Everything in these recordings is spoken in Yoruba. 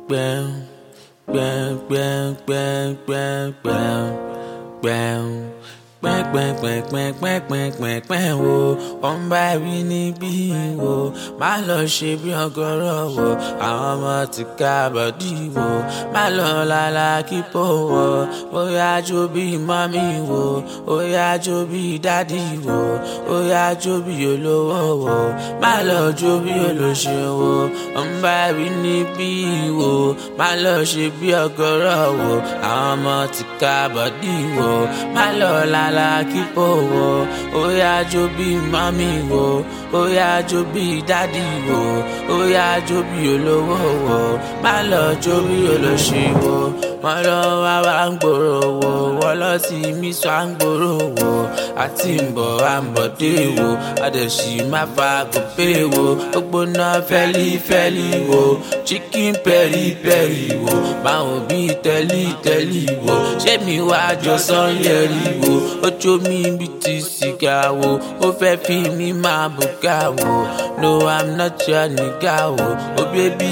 Bam, bam, bam, bam, bam, bam, bam. Pẹ́pẹ́pẹ́pẹ́pẹ́pẹ́pẹ́ wo wọ́n bá wí níbí wo má lọ ṣe bí ọgọ́rọ̀ wo àwọn ọmọ ti ká bọ̀dí wo má lọ lálá kíkó wo ó yá jó bí mọ́mí wo ó yá jó bí dádì wo ó yá jó bí olówó wo má lọ jó bí olóṣè wo wọ́n bá wí níbí wo má lọ ṣe bí ọgọ́rọ̀ wo àwọn ọmọ ti ká bọ̀dí wo má lọ lálá kíkó wo ó yá jó bí mọ́mí wo ó yá jó bí dádì wo ó yá jó bí olówó wo má lọ jó bí olóṣì wo wọ́n lọ wá wá ń gbòòrò wo wọ́n lọ sí mí sọ à ń gbòòrò wo àti ń bọ̀ à ń bọ̀ dé wo àdẹ̀sí má fa gòpé wo ó gbóná fẹ́lífẹ́lí wo chicken pẹ́rí pẹ́rí wo báwọn bí tẹ́lí wo ṣé mi wá jọ sọ́yẹ́rì wo ó jó mi bí ti sìgá wo ó fẹ́ fi mi máa bùkà wo no I'm not your nigga wo oh baby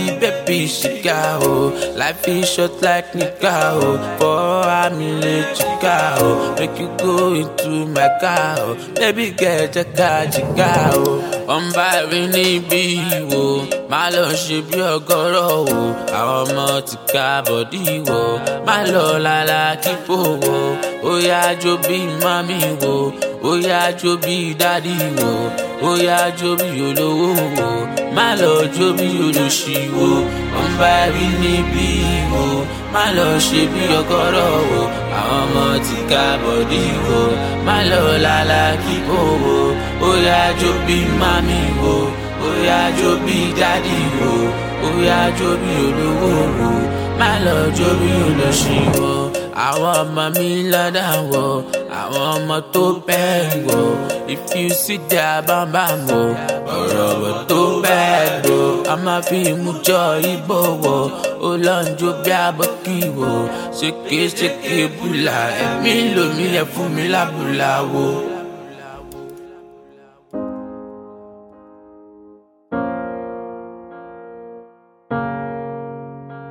ṣìkà wo life is short like nigga wo for I'm in the chica wo make you go into my car wo baby get your car chica wo wọ́n bá rí níbí wo má lọ ṣe bí ọgọ́rọ̀ wo àwọn ọmọ ti ká bọ̀dí wo má lọ lálá kíkó wo ó yá jó bí mọ́mí wo ó yá jó bí dádì wo ó yá jó bí olówó wo má lọ jó bí olóṣì wo wọ́n bá rí níbí wo má lọ ṣe bí ọgọ́rọ̀ wo àwọn ọmọ ti ká bọ̀dí wo má lọ lálá kíkó wo ó yá jó bí mọ́mí wo ó yá jó bí dádì wo ó yá jó bí olówó wo má lọ jó bí olóṣì wo àwọn ọmọ mi lọ́dà wo àwọn ọmọ tó bẹ́ẹ̀ wò if you see their bambam wo ọ̀rọ̀ wò tó bẹ́ẹ̀ wò a máa fi mú jọ ibo wo ó lọ ń jó bí abọ́kí wo ṣèké bùlà ẹ̀mí lomi ẹ̀ fún mi lábùlà wo.